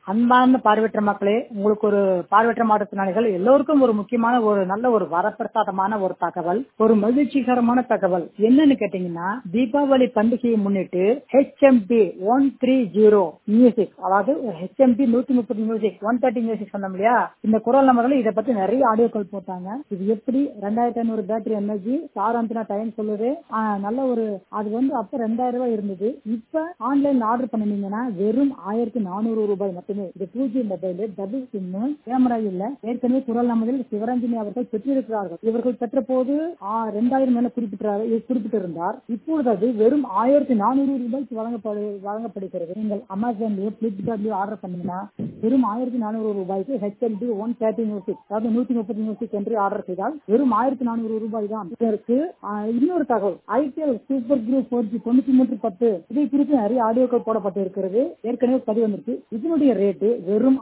அன்பார்ந்த பார்வையற்ற மக்களே, உங்களுக்கு ஒரு பார்வையற்ற மாற்றுத்திறனாளிகள் எல்லோருக்கும் ஒரு முக்கியமான ஒரு நல்ல ஒரு வரப்பிரசாதமான ஒரு தகவல், ஒரு மகிழ்ச்சிகரமான தகவல் என்னன்னு கேட்டீங்கன்னா, தீபாவளி பண்டிகையை முன்னிட்டு HMP 130 மியூசிக், அதாவது HMP 130 மியூசிக் 130 மியூசிக் சொன்னோம் இல்லையா, இந்த குரல் நம்பர்ல இதை பத்தி நிறைய ஆடியோக்கள் போட்டாங்க. இது எப்படி 2500 பேட்டரி எனர்ஜி சாராந்தினா டைம் சொல்லுது. நல்ல ஒரு அது வந்து அப்ப 2000 ரூபாய் இருந்தது. இப்ப ஆன்லைன்ல ஆர்டர் பண்ணினீங்கன்னா வெறும் 1400 ரூபாய் மட்டுமே. இது 2G mobile, double sim, camera இல்ல. ஏற்கனவே குரல் நம்பரில் சிவரஞ்சனி அவர்கள் பெற்றிருக்கிறார்கள். இவர்கள் பெற்ற போது 2000 என குறிப்பிட்டிருந்தார். இப்பொழுது அது வெறும் 1400 ரூபாய்க்கு வழங்கப்படுகிறது. நீங்கள் அமேசான்லயோ பிளிப்கார்ட்லயோ ஆர்டர் பண்ணீங்கன்னா வெறும் 1400 ரூபாய்க்கு HMP 130 மியூசிக், அதாவது 130 மியூசிக் என்று ஆர்டர் செய்தால் வெறும் 1400 ரூபாய் தான். இதற்கு இன்னொரு தகவல், ஐபிஎல் சூப்பர் குரூப் 4G 9310 இதை குறித்து நிறைய ஆடியோக்கள் போடப்பட்டிருக்கிறது. ஏற்கனவே பதிவு வந்திருக்கு. இதனுடைய ரேட்டு வெறும்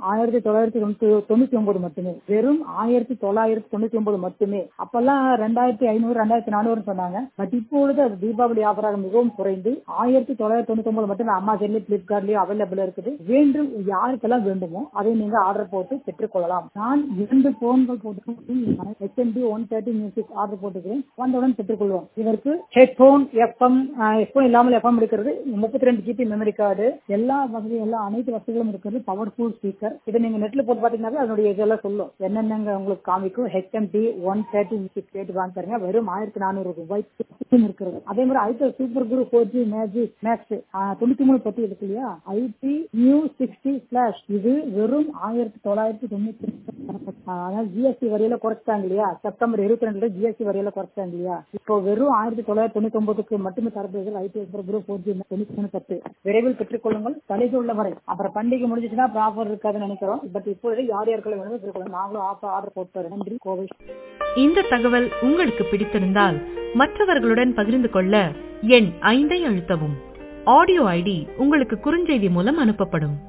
1999 மட்டுமே. வெறும் 1999 மட்டுமே. அப்பெல்லாம் 2500 2400 சொன்னாங்க. பட் இப்பொழுது அது தீபாவளி ஆஃபராக மிகவும் குறைந்து 1999 மட்டுமே அமேசான்லயும் பிளிப்கார்ட்லயும் அவைலபிள் இருக்குது. வேண்டும் யாருக்கெல்லாம் வேண்டுமோ அதை நீங்க ஆர்டர் போட்டு பெற்றுக் கொள்ளலாம். நான் 2 போன்கள் போட்டு HMP 130 மியூசிக் ஆர்டர் போட்டுக்கிறேன். வந்தவுடன் பெற்றுக் கொள்வோம். இதற்கு ஹெட்போன், எஃப்எம் இல்லாமல் எஃப்எம் இருக்கிறது, 32 GB மெமரி கார்டு, எல்லா வசதியும் அனைத்து வசதிகளும் இருக்கிறது, பவர்ஃபுல் ஸ்பீக்கர். இதை நீங்க நெட்ல போட்டு பாத்தீங்கன்னா அதனுடைய இதெல்லாம் சொல்லும், என்னென்ன உங்களுக்கு காமிக்கும். HMP 130 மியூசிக் கேட்டு வாங்க பாருங்க. வெறும் 1400 ரூபாய் இருக்கிறது. அதே மாதிரி IPL super group 4G magic max 9310 இருக்கு இல்லையா, IP நியூ 60 ஃபிளாஷ், இது வெறும் 1990. அதாவது GST வரையில குறைச்சாங்க இல்லையா, செப்டம்பர் 22 GST வரையில குறைச்சாங்க இல்லையா, இப்போ வெறும் 1999 மட்டுமே தரப்படுகிறது. ஐபிஎல் சூப்பர் குரூப் 4G 9310 விரைவில் பெற்றுக் கொள்ளுங்கள். சலுகை உள்ளவரை. அப்புறம் பண்டிகை முடிஞ்சிச்சுன்னா ஆஃபர் இருக்காதுன்னு நினைக்கிறோம். பட் இப்போது யார் யாருக்களை வேணும் பெற்றுக்கொள்ளுங்க. நாங்களும் ஆர்டர் போட்டு தரோம். நன்றி. கோவை. இந்த தகவல் உங்களுக்கு பிடித்திருந்தால் மற்றவர்களுடன் பகிர்ந்து கொள்ள எண் 5 அழுத்தவும். ஆடியோ ஐடி உங்களுக்கு குறுஞ்செய்தி மூலம் அனுப்பப்படும்.